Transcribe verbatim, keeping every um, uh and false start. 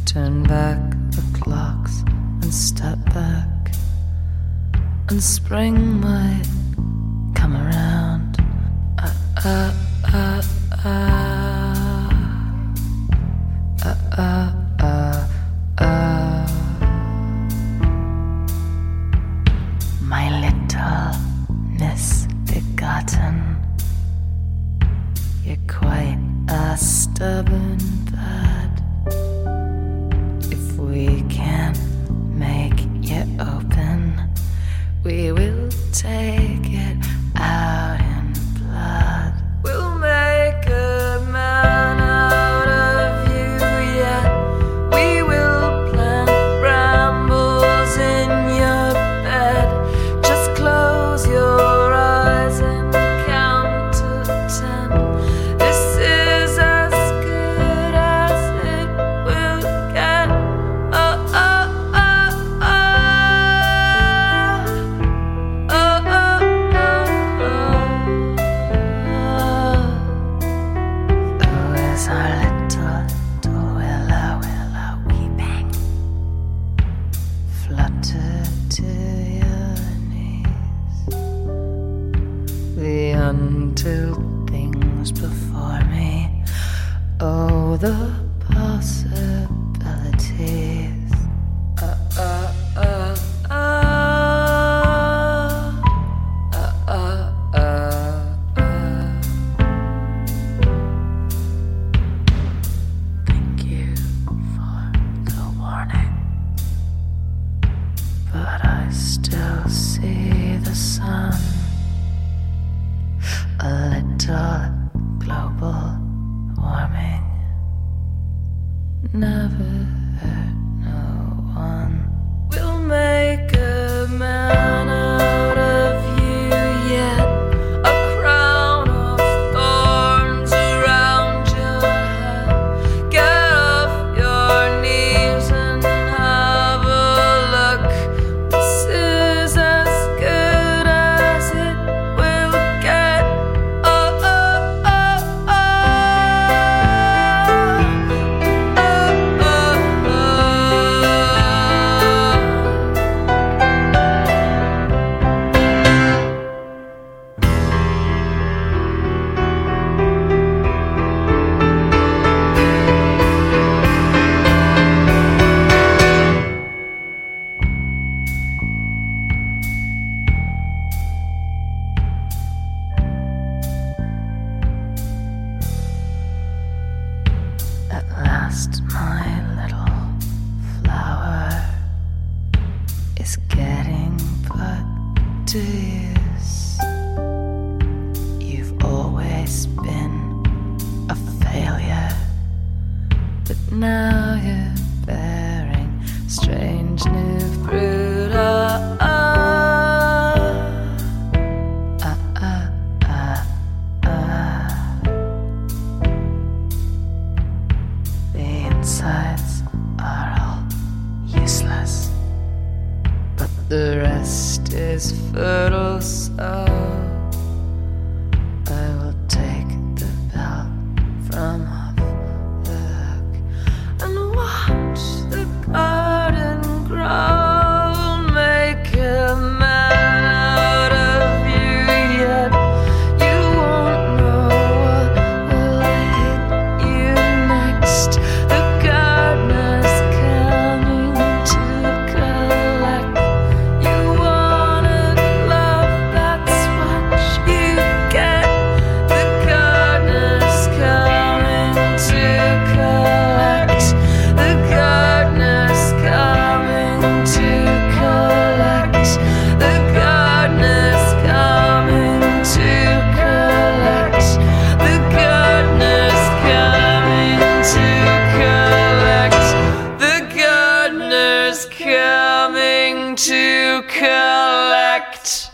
Turn back the clocks and step back, and spring might come around. Uh, uh, uh, uh, uh, uh, uh, uh. My little misbegotten, you're quite a stubborn bird. If we can't make you open, we will take it out in blood. We'll make a man out of you, yeah. We will plant brambles in your bed. Just close your eyes and count to ten. This is as good as it will get. Oh, oh, oh, oh. Oh, oh, oh, oh. Oh, is our little Dwilla Willa weeping? Flutter to your knees. The untold things before me. Oh, the possibilities. Uh, uh, uh, uh. Uh, uh, uh, uh. Thank you for the warning, but I still see the sun. A little global warming never hurt no one. We'll make a man out of you yet. A crown of thorns around your head. Get off your knees and have a look. This is as good as it will get. Oh, oh, oh, oh. Oh, oh, oh. At last, my little flower is getting put to use. You've always been a failure, but now you're bearing strange new fruit. Oh, oh. Uh, uh, uh, uh. The insides are all useless, but the rest is fertile, so I will take the belt from off the hook and watch the garden grow. Make a man out of you yet. You won't know what will hit you next. The gardener's coming to collect. You wanted love, that's what you get. The gardener's coming to collect. The gardener's coming to collect. The gardener's coming to collect. The gardener's coming to collect. The gardener's coming to collect.